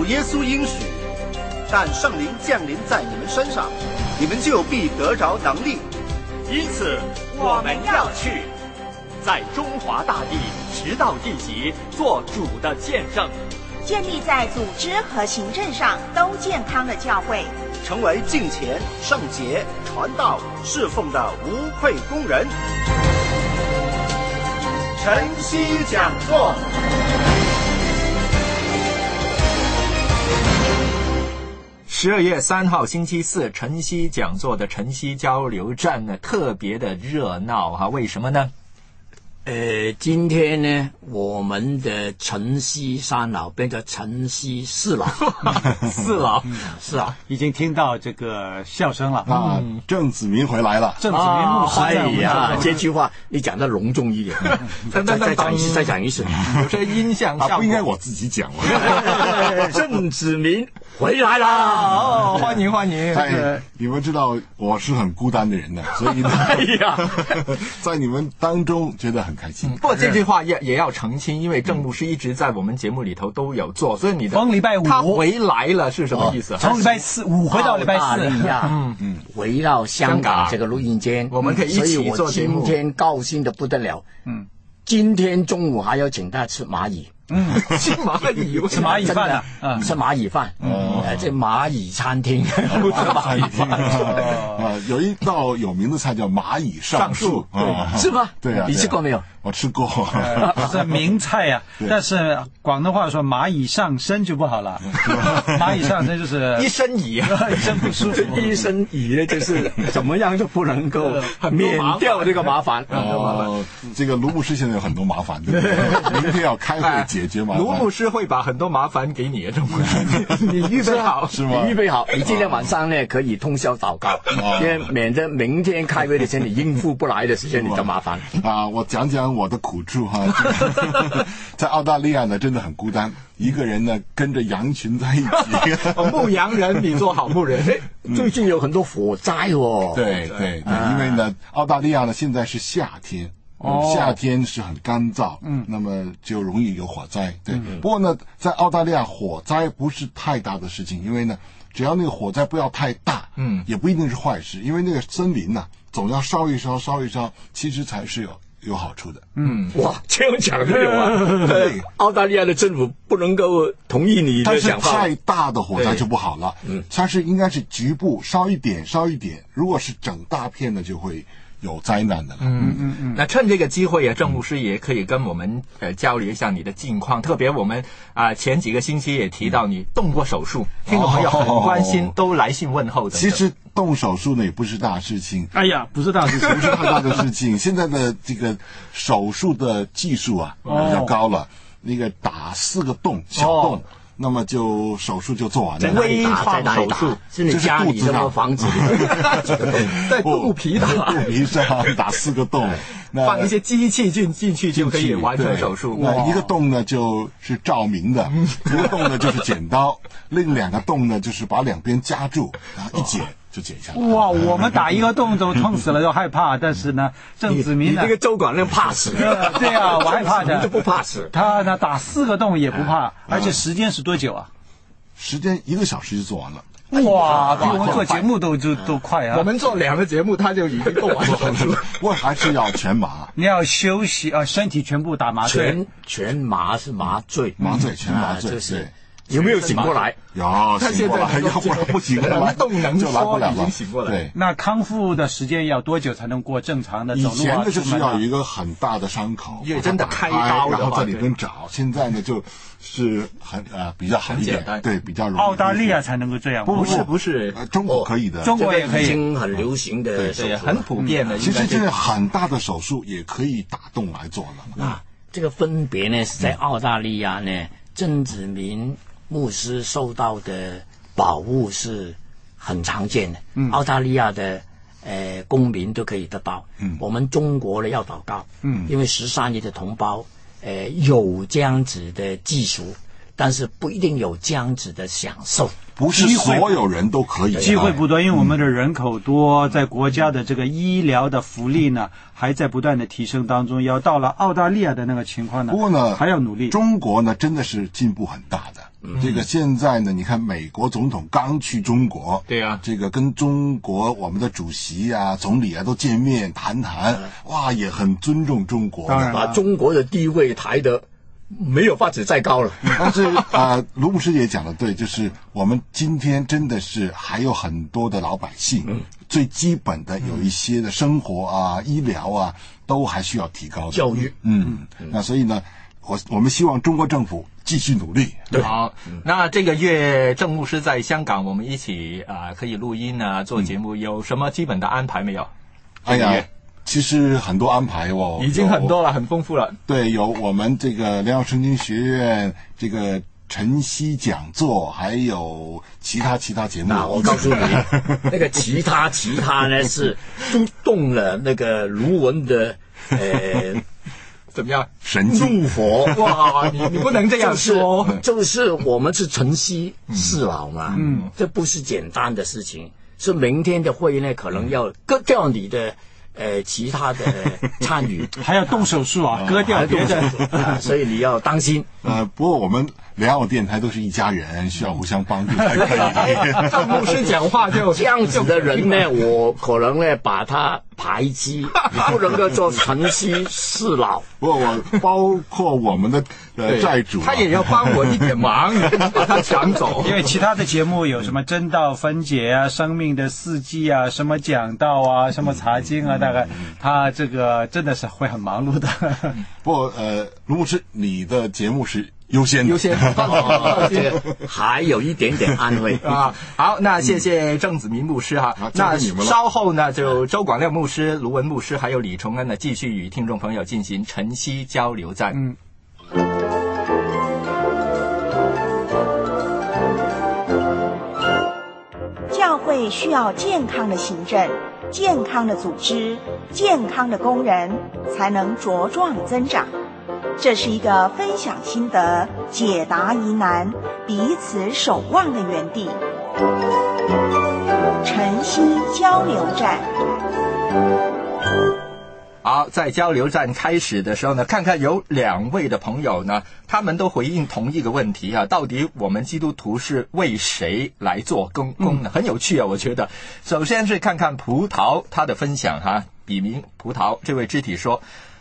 主耶稣应许，但圣灵降临在你们身上，你们就必得着能力。 因此，我们要去，在中华大地直到地极，做主的见证， 建立在组织和行政上都健康的教会， 成为敬虔、圣洁、传道、侍奉的无愧工人。晨曦讲座。 12月3号星期四，晨曦讲座的晨曦交流站呢，特别的热闹哈，为什么呢？ 今天呢，我们的晨曦三老变成晨曦四老， 四老是啊， 已经听到这个笑声了啊！郑子明回来了， 郑子明牧师在我们呀，这句话你讲的隆重一点，再讲一次，再讲一次， 有些音响效果， 不应该我自己讲郑子明回来了， 哦，欢迎欢迎！ 你们知道我是很孤单的人的，所以呢，在你们当中觉得很开心。 不过这句话也要澄清，因为郑牧师一直在我们节目里头都有做，所以你的从礼拜五他回来了是什么意思？ 从礼拜五回到礼拜四， 围绕香港这个录音间， 我们可以一起做节目。 今天高兴的不得了，今天中午还要请他吃蚂蚁。 吃蚂蚁， 吃蚂蚁饭啊，吃蚂蚁饭，这蚂蚁餐厅，不吃蚂蚁饭有一道有名的菜叫蚂蚁上树， 是吗？ 对啊， 你吃过没有？ 我吃过， 是名菜呀。但是广东话说蚂蚁上身就不好了，蚂蚁上身就是一身蚁， 一身不舒服。 一身蚁呢，就是怎么样就不能够免掉这个麻烦。 这个卢牧师现在有很多麻烦，对不对？明天要开会解决麻烦。 卢牧师会把很多麻烦给你，你预备好是吗？ 你预备好，你今天晚上呢可以通宵祷告，因为免得明天开会的时候你应付不来的时候你就麻烦啊！我讲讲我的苦处哈，在澳大利亚呢真的很孤单，一个人呢跟着羊群在一起。 牧羊人比做好牧人。 最近有很多火灾哦。 对，因为呢澳大利亚呢现在是夏天。夏天是很干燥，那么就容易有火灾。对，不过呢，在澳大利亚火灾不是太大的事情，因为呢，只要那个火灾不要太大，也不一定是坏事，因为那个森林呢，总要烧一烧，其实才是有好处的。 哇，这样讲的有啊。对，澳大利亚的政府不能够同意你的想法。 但是太大的火灾就不好了，它是应该是局部烧一点，如果是整大片的就会有灾难的了。 那趁这个机会郑牧师也可以跟我们交流一下你的近况，特别我们前几个星期也提到你动过手术，听众朋友很关心，都来信问候的。 其实动手术呢也不是大事情， 哎呀，不是大事情， 不是太大的事情。现在的这个手术的技术比较高了，那个打4个洞小洞。那么就手术就做完了。 微创手术是你家里这个房子里在肚皮上打4个洞， 放一些机器进去就可以完成手术。 那一个洞呢就是照明的，一个洞呢就是剪刀，另2个洞呢就是把两边夹住，然后一剪就剪下来。 哇，我们打一个洞都痛死了，都害怕。但是呢，郑子明呢， 你这个周管那怕死。 对啊，我害怕的。 你都不怕死。 他呢打4个洞也不怕，而且时间是多久啊？ 时间1个小时就做完了。 哇，比我们做节目都快啊！ 我们做2个节目，他就已经做完了。 不过还是要全麻。 你要休息身体全部打麻醉。 全麻是麻醉， 全麻醉。 这是有没有醒过来？ 有，醒过来，要不然不行了， 动能就来不了已经醒过来。 对， 那康复的时间要多久才能过正常的走路以前的就是要有一个很大的伤口， 真的开刀， 然后在里边找。现在呢就是比较好一点，对，比较容易。 澳大利亚才能够这样？ 不是， 中国可以的， 中国也可以， 已经很流行的， 对，很普遍的。 其实这个很大的手术也可以打洞来做了。 这个分别呢是在澳大利亚呢，郑子明牧师受到的保护是很常见的，澳大利亚的公民都可以得到。我们中国呢要祷告，因为13亿的同胞有这样子的技术，但是不一定有这样子的享受。 不是所有人都可以， 机会不多，因为我们的人口多，在国家的这个医疗的福利呢还在不断的提升当中，要到了澳大利亚的那个情况呢， 不过呢还要努力。 中国呢真的是进步很大的， 这个现在呢，你看美国总统刚去中国， 对啊， 这个跟中国我们的主席啊、总理啊都见面谈谈，哇，也很尊重中国， 当然把中国的地位抬得没有法子再高了。 但是卢牧师也讲的对，就是我们今天真的是还有很多的老百姓，最基本的有一些的生活啊、医疗啊，都还需要提高的教育。 那所以呢，我们希望中国政府继续努力。 对，好，那这个月郑牧师在香港，我们一起可以录音啊，做节目，有什么基本的安排没有？ 哎呀，其实很多安排哦， 已经很多了，很丰富了。 对，有我们这个良友圣经学院这个晨曦讲座，还有其他节目。 那我告诉你，那个其他呢是都动了那个卢文的怎么样？ 神经入佛。 哇，你不能这样说。 就是我们是晨曦四老嘛，这不是简单的事情。是明天的会呢，可能要割掉你的其他的参与， 还要动手术啊，割掉别的， 所以你要当心。 不过我们良友电台都是一家人，需要互相帮助才可以。 郑牧师讲话就这样子的人呢，我可能呢把他排挤，你不能够做晨曦四老。 不过我包括我们的债主， 他也要帮我一点忙，把他抢走。 因为其他的节目有什么真道分解啊、生命的四季啊、什么讲道啊、什么查经啊，大概他这个真的是会很忙碌的。 不过卢牧师，你的节目是优先， 这个还有一点点安慰啊。好，那谢谢郑子明牧师哈。那稍后呢，就周广亮牧师、卢文牧师还有李崇恩呢，继续与听众朋友进行晨曦交流站。 教会需要健康的行政、健康的组织、健康的工人，才能茁壮增长。这是一个分享心得、解答疑难、彼此守望的园地。晨曦交流站。 好，在交流站开始的时候呢，看看有2位的朋友呢，他们都回应同一个问题啊，到底我们基督徒是为谁来做工呢？很有趣啊，我觉得。首先是看看葡萄他的分享哈，笔名葡萄这位肢体说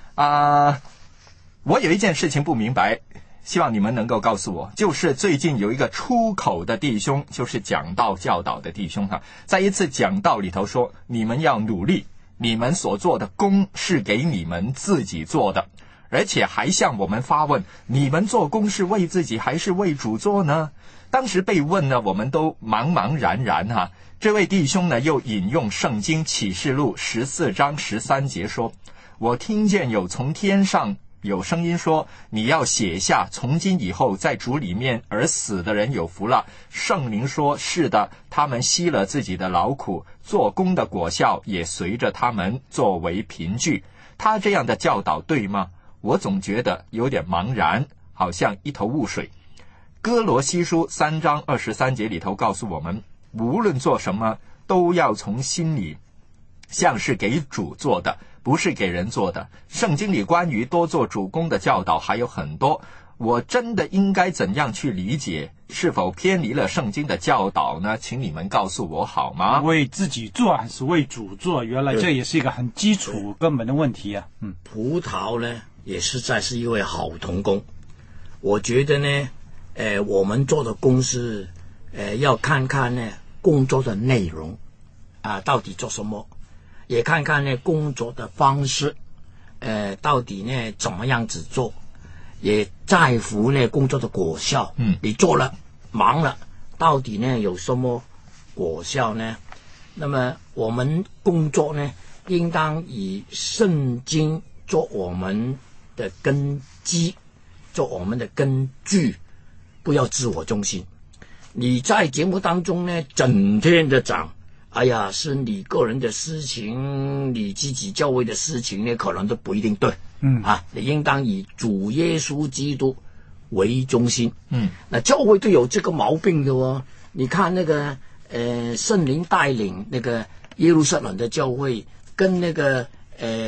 我有一件事情不明白，希望你们能够告诉我，就是最近有一个出口的弟兄，就是讲道教导的弟兄在一次讲道里头说，你们要努力，你们所做的工是给你们自己做的，而且还向我们发问，你们做工是为自己还是为主做呢？当时被问呢，我们都茫然这位弟兄呢，又引用圣经启示录14章13节说，我听见有从天上有声音说，你要写下，从今以后在主里面而死的人有福了。圣灵说，是的，他们息了自己的劳苦，做工的果效也随着他们作为凭据。他这样的教导对吗？我总觉得有点茫然，好像一头雾水。哥罗西书3章23节里头告诉我们，无论做什么都要从心里，像是给主做的，不是给人做的。圣经里关于多做主工的教导还有很多，我真的应该怎样去理解？是否偏离了圣经的教导呢？请你们告诉我好吗？ 为自己做还是为主做？原来这也是一个很基础根本的问题啊。 葡萄呢也实在是一位好同工。我觉得呢我们做的工是要看看呢工作的内容到底做什么，也看看呢工作的方式到底呢怎么样子做，也在乎呢工作的果效。你做了忙了，到底呢有什么果效呢？那么我们工作呢应当以圣经做我们的根基，做我们的根据，不要自我中心。你在节目当中呢整天的讲，哎呀，是你个人的事情，你自己教会的事情呢可能都不一定对。你应当以主耶稣基督为中心。那教会都有这个毛病的哦。你看那个圣灵带领那个耶路撒冷的教会，跟那个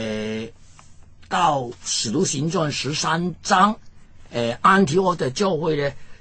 到使徒行传13章安提阿的教会呢，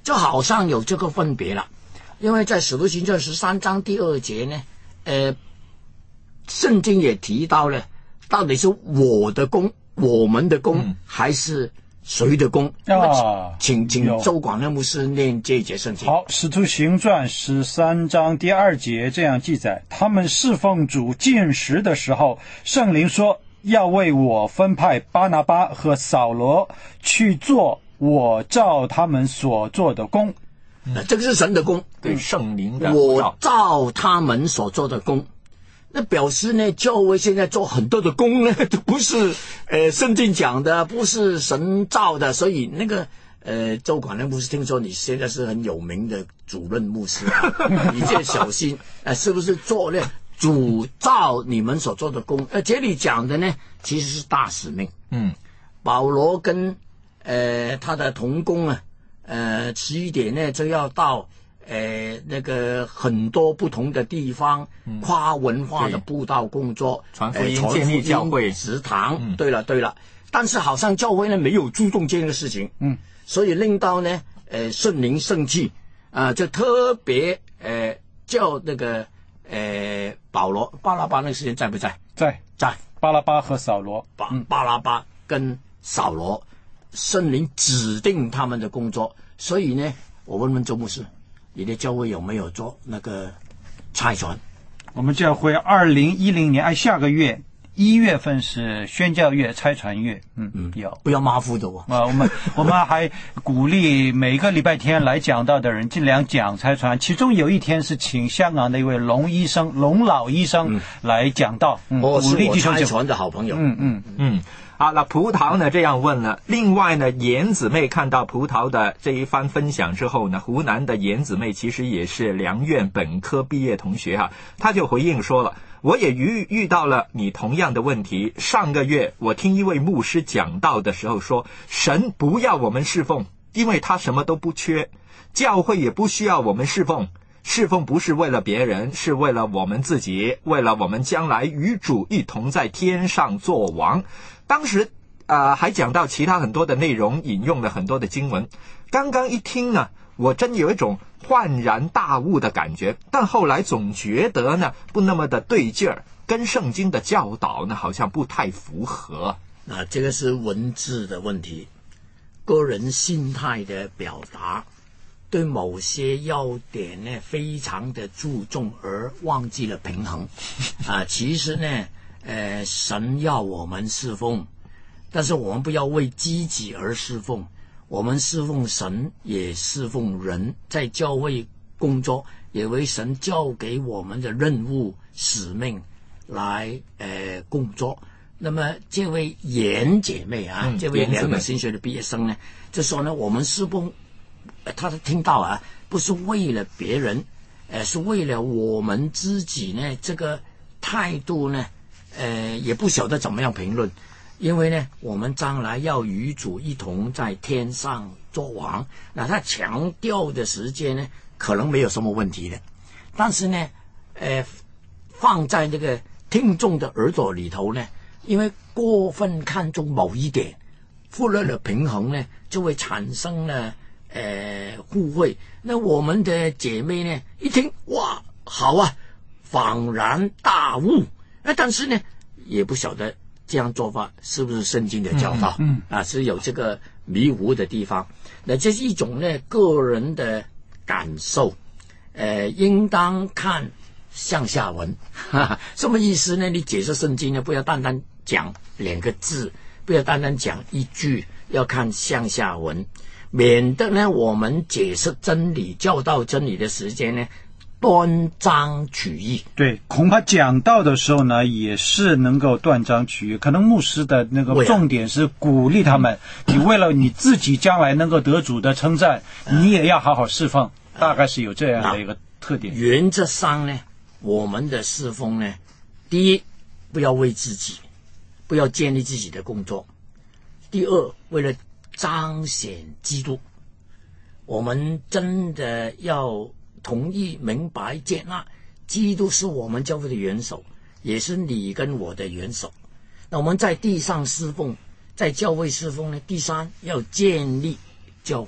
就好像有这个分别了。因为在使徒行传13章第2节呢，圣经也提到了，到底是我的功、我们的功，还是谁的功？请周广任牧师念这一节圣经。 好，使徒行传13章第2节这样记载：他们侍奉主禁食的时候，圣灵说，要为我分派巴拿巴和扫罗去做我照他们所做的工。 这个是神的工， 对圣灵的我照他们所做的工。那表示呢，教会现在做很多的工呢，都不是圣经讲的，不是神造的。所以那个周广任牧师，听说你现在是很有名的主任牧师啊，你就小心是不是做呢主照你们所做的工？这里讲的呢，其实是大使命。保罗跟他的同工啊，迟一点呢就要到那个很多不同的地方，跨文化的布道工作， 传福音、建立教会、 食堂。对了，但是好像教会呢没有注重这个事情，所以令到呢，圣灵生气就特别叫那个保罗、巴拉巴那个时间在不在？ 在。巴拉巴和扫罗， 巴拉巴跟扫罗，圣灵指定他们的工作。所以呢，我问周牧师，你的教会有没有做那个差传？ 我们教会2010年下个月1月份是宣教月、差传月。有， 不要马虎的哦。 我们还鼓励每个礼拜天来讲道的人尽量讲差传，其中有一天是请香港的一位龙老医生来讲道，鼓励弟兄差传的好朋友。 好，那葡萄呢这样问了。另外呢，严姊妹看到葡萄的这一番分享之后呢，湖南的严姊妹其实也是良院本科毕业同学哈，她就回应说了，我也遇到了你同样的问题。上个月我听一位牧师讲道的时候说，神不要我们侍奉，因为他什么都不缺，教会也不需要我们侍奉。侍奉不是为了别人，是为了我们自己，为了我们将来与主一同在天上作王。当时还讲到其他很多的内容，引用了很多的经文。刚刚一听呢，我真有一种恍然大悟的感觉，但后来总觉得呢不那么的对劲儿，跟圣经的教导呢好像不太符合。 这个是文字的问题，个人心态的表达，对某些要点呢非常的注重而忘记了平衡其实呢神要我们侍奉，但是我们不要为自己而侍奉，我们侍奉神也侍奉人，在教会工作也为神交给我们的任务使命来工作。那么这位严姐妹这位良友新学的毕业生呢，就说呢，我们侍奉他听到不是为了别人，是为了我们自己呢，这个态度呢也不晓得怎么样评论，因为呢我们将来要与主一同在天上作王。那他强调的时间呢可能没有什么问题的，但是呢放在这个听众的耳朵里头呢，因为过分看重某一点，忽略了平衡呢，就会产生了互惠。那我们的姐妹呢一听，哇，好恍然大悟，但是呢也不晓得这样做法是不是圣经的教导是有这个迷糊的地方。那这是一种呢个人的感受，应当看上下文什么意思呢？你解释圣经呢，不要单单讲2个字，不要单单讲一句，要看上下文，免得呢我们解释真理、教导真理的时间呢断章取义。 对，恐怕讲道的时候呢也是能够断章取义，可能牧师的那个重点是鼓励他们你为了你自己将来能够得主的称赞，你也要好好侍奉，大概是有这样的一个特点。 原则上呢，我们的侍奉呢，第一，不要为自己，不要建立自己的工作；第二，为了彰显基督，我们真的要同意、明白、接纳，基督是我们教会的元首，也是你跟我的元首。那我们在地上侍奉，在教会侍奉呢，第三，要建立教会，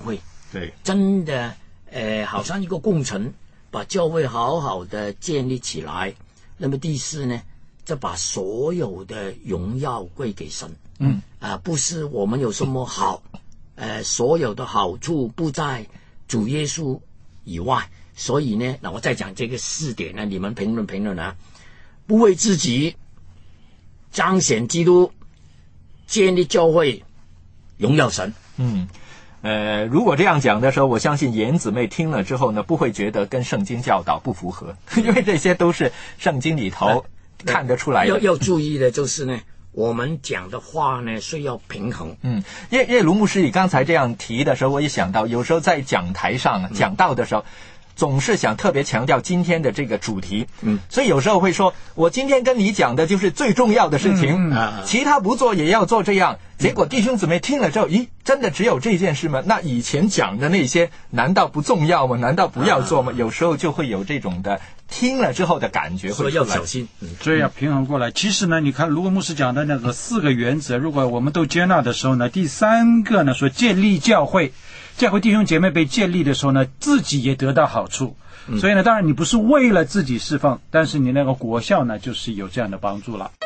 对， 真的好像一个工程，把教会好好的建立起来。那么第四呢，就把所有的荣耀归给神。不是我们有什么好，所有的好处不在主耶稣以外。所以呢，那我再讲这个4点呢，你们评论啊，不为自己彰显基督，建立教会，荣耀神。 如果这样讲的时候，我相信严姊妹听了之后呢，不会觉得跟圣经教导不符合，因为这些都是圣经里头看得出来的。 要注意的就是呢，我们讲的话呢是要平衡。 因为卢牧师你刚才这样提的时候，我也想到，有时候在讲台上讲道的时候，总是想特别强调今天的这个主题，所以有时候会说，我今天跟你讲的就是最重要的事情，其他不做也要做这样。结果弟兄姊妹听了之后，咦，真的只有这件事吗？那以前讲的那些难道不重要吗？难道不要做吗？有时候就会有这种的听了之后的感觉会出来， 所以要小心。 所以要平衡过来。其实呢，你看卢格牧师讲的那个4个原则，如果我们都接纳的时候呢，第3个呢说建立教会弟兄姐妹被建立的时候呢，自己也得到好处。所以呢，当然你不是为了自己侍奉，但是你那个果效呢，就是有这样的帮助了。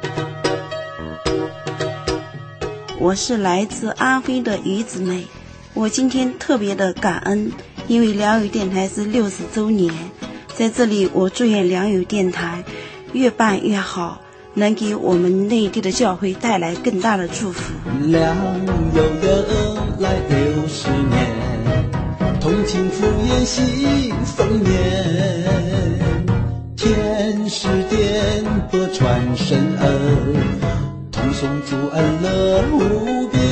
我是来自阿飞的于姊妹，我今天特别的感恩，因为良友电台是60周年，在这里我祝愿良友电台越办越好，能给我们内地的教会带来更大的祝福。 良友原来60年，同庆福延新丰年，天使颠簸传神恩，同颂主恩乐无边。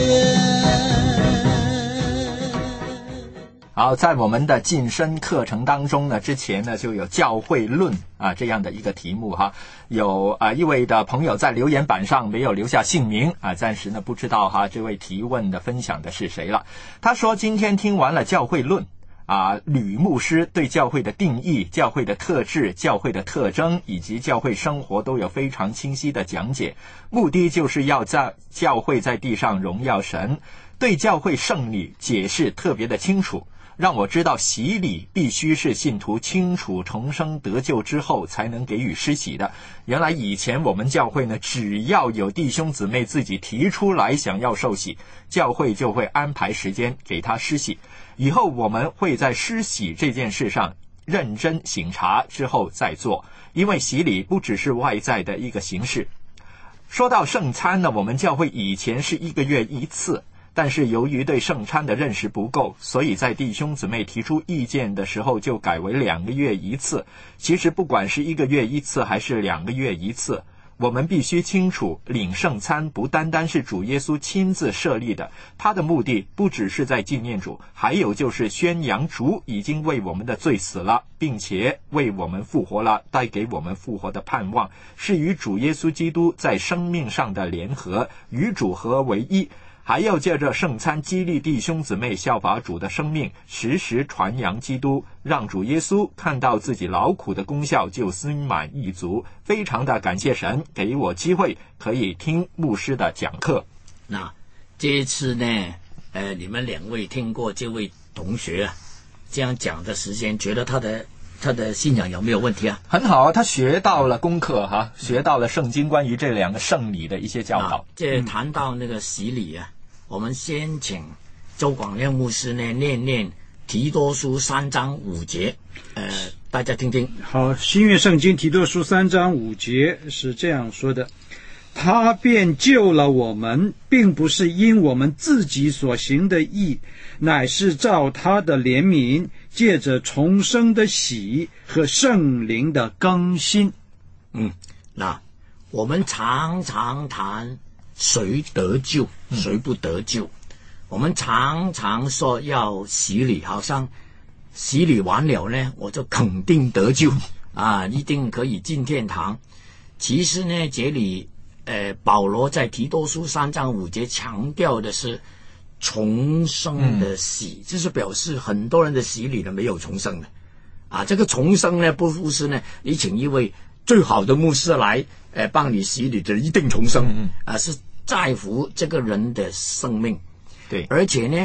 好，在我们的晋升课程当中呢，之前呢就有教会论这样的一个题目哈。有一位的朋友在留言板上没有留下姓名暂时呢不知道这位提问的分享的是谁了。他说今天听完了教会论吕牧师对教会的定义、教会的特质、教会的特征以及教会生活都有非常清晰的讲解，目的就是要在教会在地上荣耀神，对教会圣礼解释特别的清楚，让我知道洗礼必须是信徒清楚重生得救之后才能给予施洗的。原来以前我们教会呢，只要有弟兄姊妹自己提出来想要受洗，教会就会安排时间给他施洗。以后我们会在施洗这件事上认真省察之后再做，因为洗礼不只是外在的一个形式。说到圣餐呢，我们教会以前是1个月1次，但是由于对圣餐的认识不够，所以在弟兄姊妹提出意见的时候就改为2个月1次。其实不管是1个月1次还是2个月1次，我们必须清楚，领圣餐不单单是主耶稣亲自设立的，他的目的不只是在纪念主，还有就是宣扬主已经为我们的罪死了，并且为我们复活了，带给我们复活的盼望，是与主耶稣基督在生命上的联合，与主合为一。还要借着圣餐激励弟兄姊妹效法主的生命，时时传扬基督，让主耶稣看到自己劳苦的功效就心满意足。非常的感谢神给我机会可以听牧师的讲课。 那这一次呢你们2位听过这位同学这样讲的时间，觉得他的信仰有没有问题啊？ 很好，他学到了功课学到了圣经关于这2个圣礼的一些教导。 这谈到那个洗礼我们先请周广亮牧师呢念提多书3章5节，大家听听。 好，新约圣经提多书3章5节是这样说的：他便救了我们，并不是因我们自己所行的义，乃是照他的怜悯，借着重生的喜和圣灵的更新。 那我们常常谈谁得救谁不得救，我们常常说要洗礼，好像洗礼完了呢我就肯定得救一定可以进天堂。其实呢这里保罗在提多书3章5节强调的是重生的洗，就是表示很多人的洗礼呢没有重生的这个重生呢不是呢你请一位最好的牧师来帮你洗礼的一定重生是在乎这个人的生命。 对， 而且呢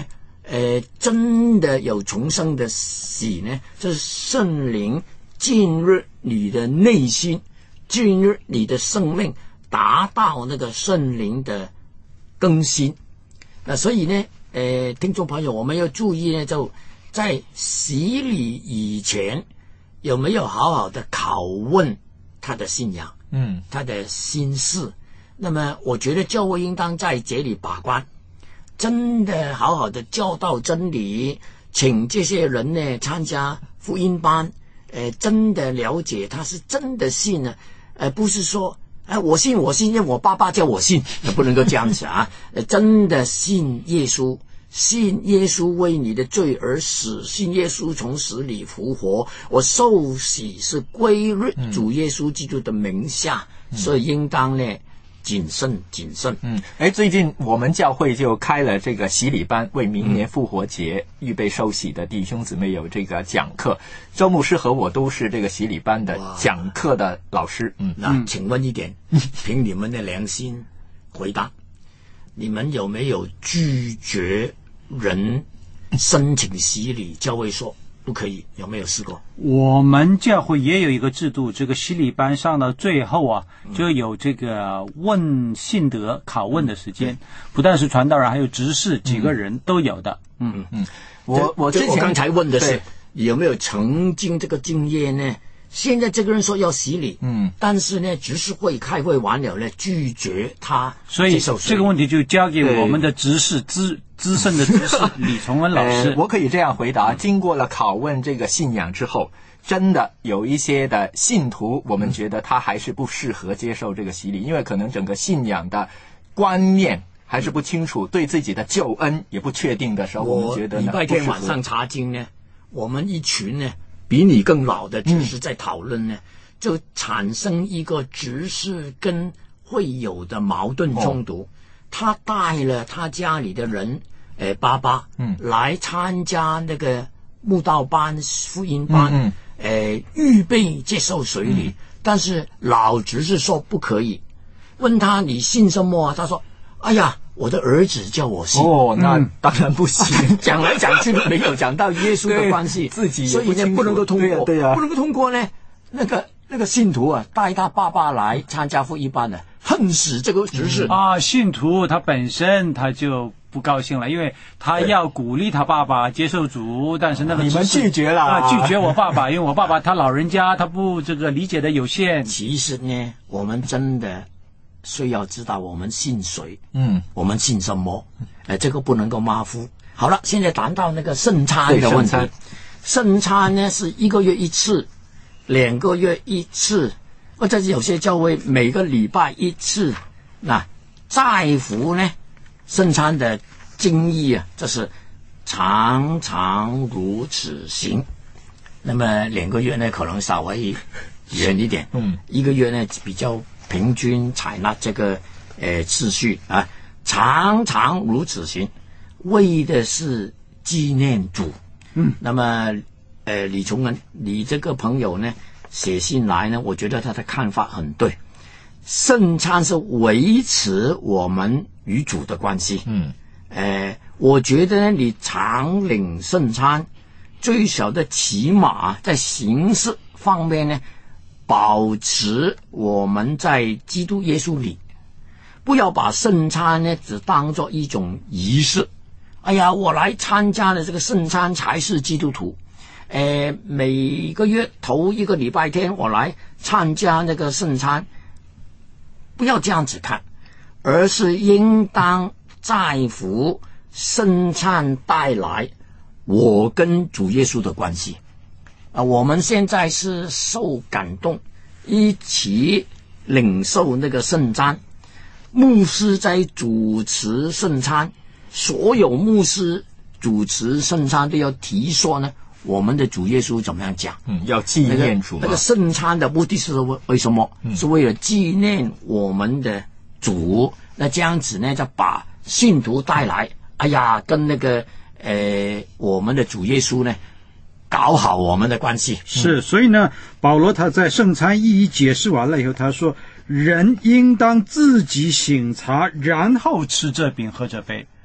真的有重生的喜呢，就是圣灵进入你的内心，进入你的生命，达到那个圣灵的更新。那所以呢，听众朋友，我们要注意呢，就在洗礼以前，有没有好好的拷问他的信仰，他的心事。那么我觉得教会应当在这里把关，真的好好的教导真理，请这些人呢参加福音班，真的了解他是真的信呢，不是说我信，因为我爸爸叫我信，不能够这样子啊！真的信耶稣，信耶稣为你的罪而死，信耶稣从死里复活，我受洗是归入主耶稣基督的名下，所以应当呢谨慎。 最近我们教会就开了这个洗礼班，为明年复活节预备受洗的弟兄姊妹有这个讲课。周牧师和我都是这个洗礼班的讲课的老师。 那请问一点，凭你们的良心回答，你们有没有拒绝人申请洗礼？教会说不可以，有没有试过？ 我们教会也有一个制度，这个洗礼班上到最后啊，就有这个问信德拷问的时间，不但是传道人，还有执事，几个人都有的。 我之前刚才问的是有没有曾经这个经验呢？现在这个人说要洗礼，但是呢，执事会开会完了呢，拒绝他接受洗礼。所以这个问题就交给我们的执事资深的执事李崇恩老师。 我可以这样回答：经过了拷问这个信仰之后，真的有一些的信徒，我们觉得他还是不适合接受这个洗礼，因为可能整个信仰的观念还是不清楚，对自己的救恩也不确定的时候，我们觉得礼拜天晚上查经呢，我们一群呢比你更老的执事在讨论呢，就产生一个执事跟会友的矛盾冲突。他带了他家里的人，爸爸，来参加那个慕道班、福音班，预备接受水礼，但是老执事说不可以。问他你信什么啊？他说：“哎呀，我的儿子叫我信。” 那当然不行。 讲来讲去没有讲到耶稣的关系， 自己所以呢不能够通过。 对呀， 不能够通过呢。那个信徒啊，带他爸爸来参加福音班的，恨死这个执事信徒他本身他就不高兴了，因为他要鼓励他爸爸接受主，但是那个你们拒绝了， 拒绝我爸爸，因为我爸爸他老人家他不这个理解的有限。 其实呢，我们真的需要知道我们信谁，我们信什么，这个不能够马虎。好了，现在谈到那个圣餐的问题。圣餐呢是1个月1次，2个月1次，或者是有些教会每个礼拜1次。那在乎呢，圣餐的经义啊，就是常常如此行。那么2个月呢，可能稍微远一点，1个月呢比较平均采纳这个次序啊，常常如此行，为的是纪念主。那么李崇恩，你这个朋友呢写信来呢，我觉得他的看法很对。圣餐是维持我们与主的关系。我觉得呢，你常领圣餐，最少的起码在形式方面呢，保持我们在基督耶稣里，不要把圣餐呢只当作一种仪式。哎呀，我来参加的这个圣餐才是基督徒。每个月头1个礼拜天我来参加那个圣餐，不要这样子看，而是应当在乎圣餐带来我跟主耶稣的关系。我们现在是受感动，一起领受那个圣餐，牧师在主持圣餐，所有牧师主持圣餐都要提说呢，我们的主耶稣怎么样讲？ 要纪念主。 那个圣餐的目的是为什么？是为了纪念我们的主。那这样子呢，就把信徒带来，哎呀，跟那个我们的主耶稣呢，搞好我们的关系。 是，所以呢，保罗他在圣餐意义解释完了以后，他说：人应当自己省察，然后吃这饼喝这杯。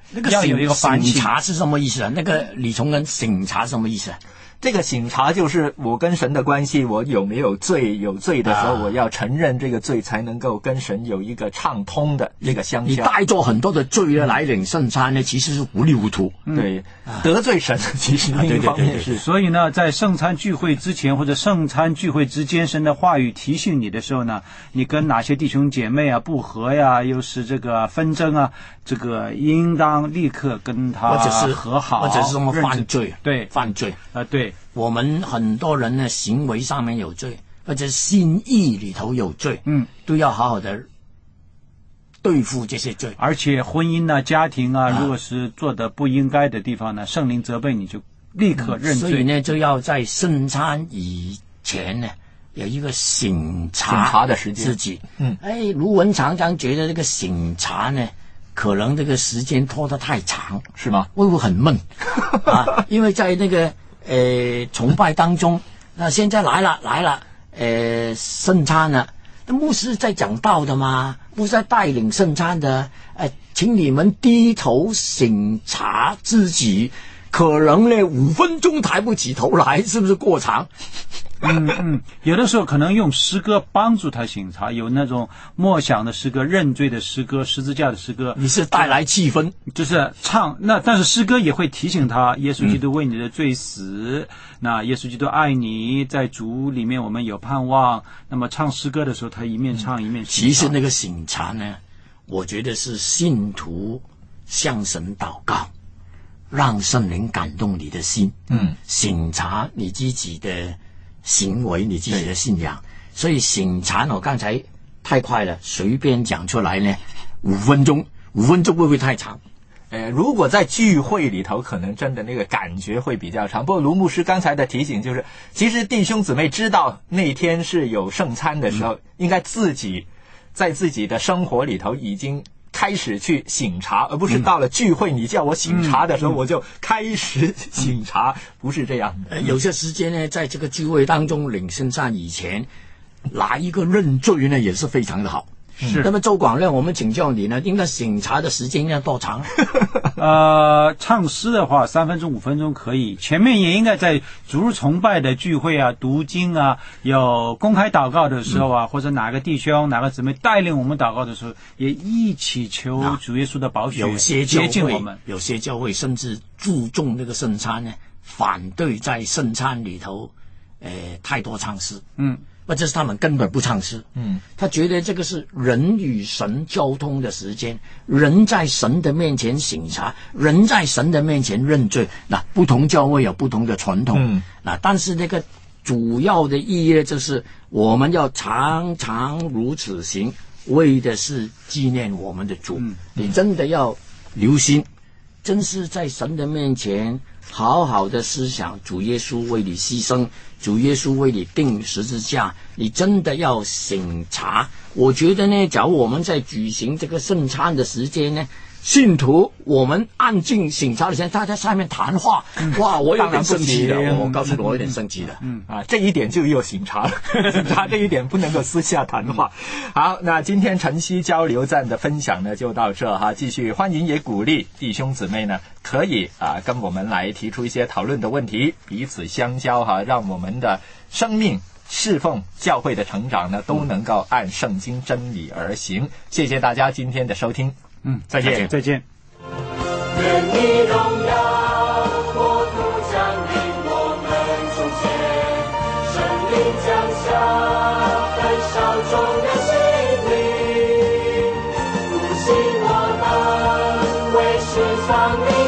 那个要有一个反省。 醒察是什么意思啊？那个李崇恩醒察什么意思啊？ 这个醒察就是我跟神的关系，我有没有罪？有罪的时候，我要承认这个罪，才能够跟神有一个畅通的这个相交。 你带着很多的罪呢来领圣餐呢，其实是糊里糊涂。 对，得罪神，其实另一方面是。 所以呢，在圣餐聚会之前或者圣餐聚会之间，神的话语提醒你的时候呢，你跟哪些弟兄姐妹啊不和呀，又是这个纷争啊，这个应当立刻跟他或者是和好， 或者是什么犯罪？ 对， 犯罪对。 我们很多人呢，行为上面有罪，或者心意里头有罪，都要好好的对付这些罪。 而且婚姻啊、家庭啊，如果是做的不应该的地方呢，圣灵责备你就立刻认罪。 所以呢，就要在圣餐以前呢，有一个醒察的时间自己。卢文常常觉得这个醒察呢，可能这个时间拖得太长， 是吗？ 会不会很闷啊？因为在那个崇拜当中，那现在来了，圣餐了，那牧师在讲道的嘛，牧师在带领圣餐的，请你们低头省察自己，可能呢5分钟抬不起头来，是不是过长？ 有的时候可能用诗歌帮助他省察，有那种默想的诗歌、认罪的诗歌、十字架的诗歌， 你是带来气氛， 就是唱那，但是诗歌也会提醒他，耶稣基督为你的罪死，那耶稣基督爱你，在主里面我们有盼望。那么唱诗歌的时候，他一面唱一面省察。 其实那个省察呢，我觉得是信徒向神祷告，让圣灵感动你的心，省察你自己的行为，你自己的信仰。所以省察我刚才太快了，随便讲出来呢，5分钟会不会太长？ 如果在聚会里头，可能真的那个感觉会比较长。不过卢牧师刚才的提醒就是，其实弟兄姊妹知道那天是有圣餐的时候，应该自己在自己的生活里头已经开始去省察，而不是到了聚会你叫我省察的时候，我就开始省察，不是这样的。 有些时间呢，在这个聚会当中领圣餐以前，来一个认罪呢，也是非常的好。 是。 那么周广亮，我们请教你呢，应该省察的时间要多长？ 唱诗的话3分钟5分钟可以，前面也应该在主日崇拜的聚会啊、读经啊、有公开祷告的时候啊，或者哪个弟兄哪个姊妹带领我们祷告的时候，也一起求主耶稣的宝血接近我们。 有些教会甚至注重这个圣餐呢，反对在圣餐里头太多唱诗。或者是他们根本不唱诗，他觉得这个是人与神交通的时间，人在神的面前省察，人在神的面前认罪。那不同教会有不同的传统，那但是那个主要的意义呢，就是我们要常常如此行，为的是纪念我们的主。你真的要留心，真是在神的面前好好的思想，主耶稣为你牺牲，主耶稣为你钉十字架，你真的要省察。我觉得呢，假如我们在举行这个圣餐的时间呢，信徒我们安静省察的时间，大家下面谈话，哇，我有点生气的，我告诉你，我有点生气的。 这一点就又省察了，省察这一点不能够私下谈话。好，那今天晨曦交流站的分享呢就到这哈，继续欢迎也鼓励弟兄姊妹呢可以跟我们来提出一些讨论的问题，彼此相交哈，让我们的生命侍奉教会的成长呢都能够按圣经真理而行。谢谢大家今天的收听。再见。 再见。 愿你荣耀国度降临我们中间，圣灵降下焚烧中的心灵，复兴我们为世上灵